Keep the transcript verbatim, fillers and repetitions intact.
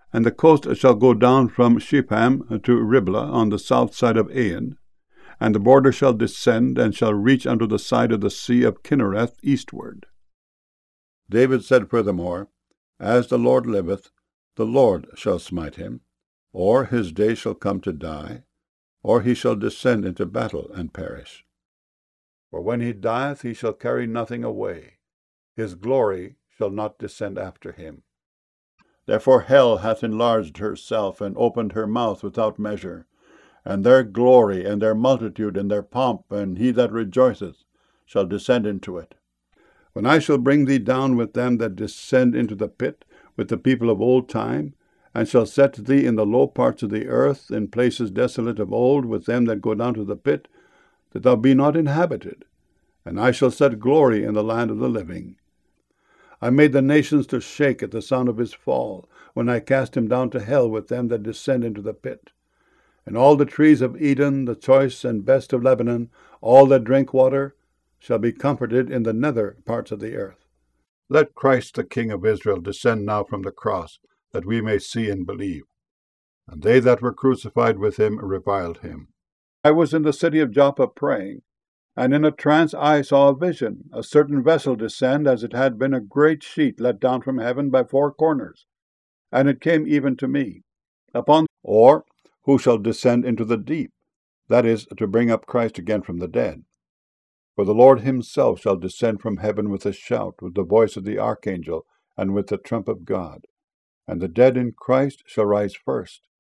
And the coast shall go down from Shipham to Riblah on the south side of Ain, and the border shall descend, and shall reach unto the side of the sea of Kinnereth eastward. David said furthermore, As the Lord liveth, the Lord shall smite him, or his day shall come to die, or he shall descend into battle and perish. For when he dieth, he shall carry nothing away. His glory shall not descend after him. Therefore hell hath enlarged herself, and opened her mouth without measure, and their glory, and their multitude, and their pomp, and he that rejoiceth, shall descend into it. When I shall bring thee down with them that descend into the pit, with the people of old time, and shall set thee in the low parts of the earth, in places desolate of old, with them that go down to the pit, that thou be not inhabited. And I shall set glory in the land of the living. I made the nations to shake at the sound of his fall, when I cast him down to hell with them that descend into the pit. And all the trees of Eden, the choice and best of Lebanon, all that drink water, shall be comforted in the nether parts of the earth. Let Christ the King of Israel descend now from the cross, that we may see and believe. And they that were crucified with him reviled him. I was in the city of Joppa praying, and in a trance I saw a vision, a certain vessel descend, as it had been a great sheet let down from heaven by four corners. And it came even to me. Upon, or, who shall descend into the deep? That is, to bring up Christ again from the dead. For the Lord himself shall descend from heaven with a shout, with the voice of the archangel, and with the trump of God. And the dead in Christ shall rise first.